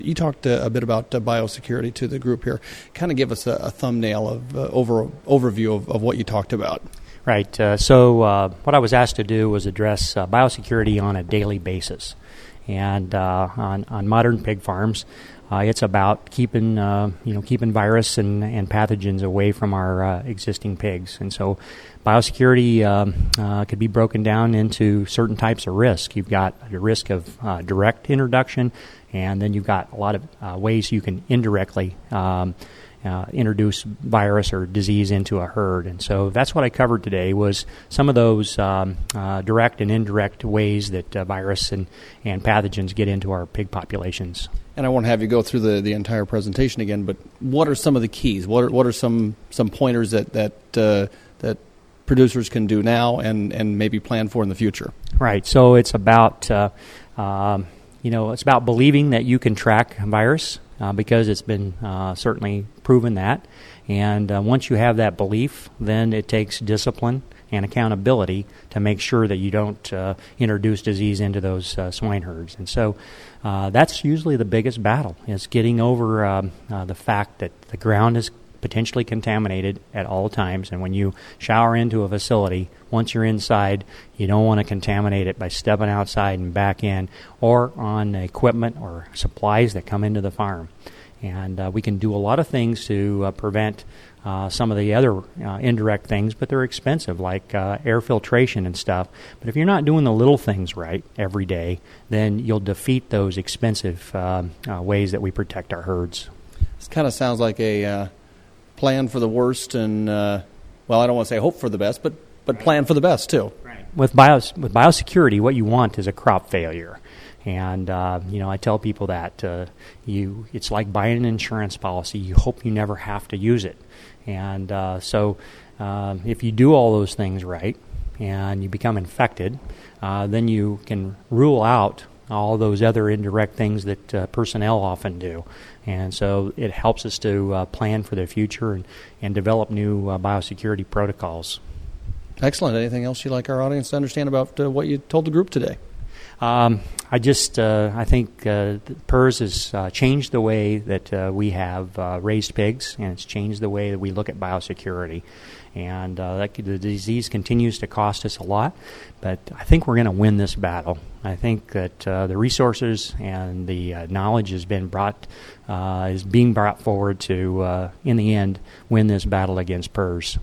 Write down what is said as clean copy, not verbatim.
You talked a bit about biosecurity to the group here. Kind of give us a thumbnail of overview of what you talked about. Right. So what I was asked to do was address biosecurity on a daily basis. And on modern pig farms, it's about keeping virus and pathogens away from our existing pigs. And so biosecurity could be broken down into certain types of risk. You've got the risk of direct introduction, and then you've got a lot of ways you can indirectly introduce virus or disease into a herd. And so that's what I covered today, was some of those direct and indirect ways that virus and pathogens get into our pig populations. And I won't have you go through the entire presentation again, but what are some of the keys? What are some pointers that producers can do now and maybe plan for in the future? Right. So it's about it's about believing that you can track virus because it's been certainly proven that. And once you have that belief, then it takes discipline and accountability to make sure that you don't introduce disease into those swine herds. And so that's usually the biggest battle, is getting over the fact that the ground is potentially contaminated at all times. And when you shower into a facility, once you're inside, you don't want to contaminate it by stepping outside and back in, or on equipment or supplies that come into the farm. And we can do a lot of things to prevent some of the other indirect things, but they're expensive, like air filtration and stuff. But if you're not doing the little things right every day, then you'll defeat those expensive ways that we protect our herds. This kind of sounds like a plan for the worst and, I don't want to say hope for the best, but plan for the best too. Right. With biosecurity, what you want is a crop failure. And, I tell people that it's like buying an insurance policy. You hope you never have to use it. And so if you do all those things right and you become infected, then you can rule out all those other indirect things that personnel often do. And so it helps us to plan for the future and develop new biosecurity protocols. Excellent. Anything else you'd like our audience to understand about what you told the group today? I think PRRS has changed the way that we have raised pigs, and it's changed the way that we look at biosecurity. And the disease continues to cost us a lot, but I think we're going to win this battle. I think that the resources and the knowledge is being brought forward to, in the end, win this battle against PRRS.